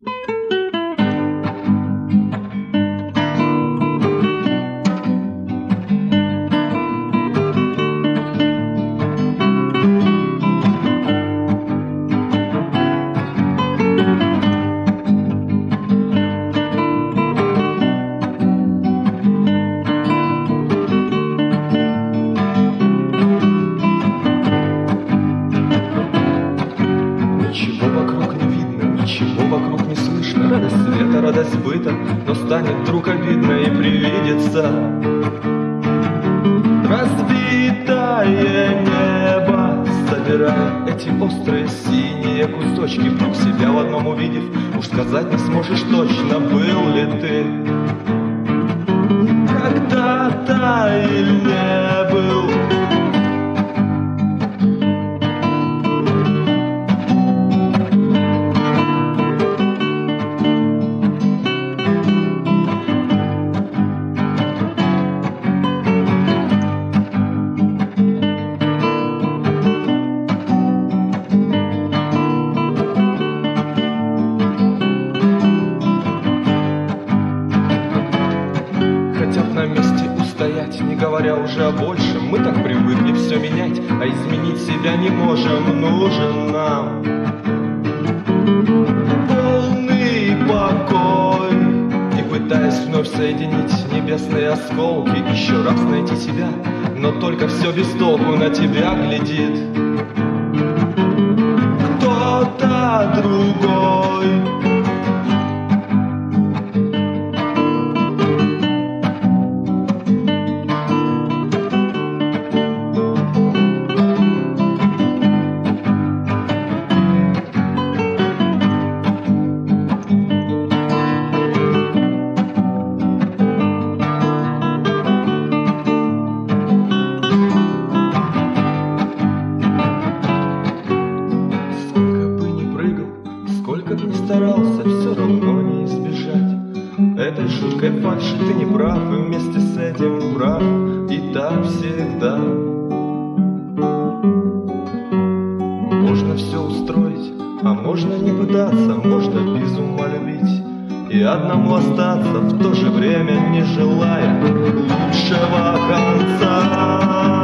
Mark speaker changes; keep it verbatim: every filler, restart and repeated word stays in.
Speaker 1: Радость света, радость быта, но станет вдруг обидно и привидится разбитое небо, собирая эти острые синие кусочки, вдруг себя в одном увидев, уж сказать не сможешь точно, был ли ты когда-то или не был. На месте устоять, не говоря уже о большем. Мы так привыкли все менять, а изменить себя не можем. Нужен нам полный покой, не пытаясь вновь соединить небесные осколки, еще раз найти себя, но только все без толку. На тебя глядит кто-то другой. Сколько б ни старался, все равно не избежать этой жуткой фальши. Ты не прав, и вместе с этим прав, и так всегда. Можно все устроить, а можно не пытаться, можно без ума любить и одному остаться, в то же время не желая лучшего конца.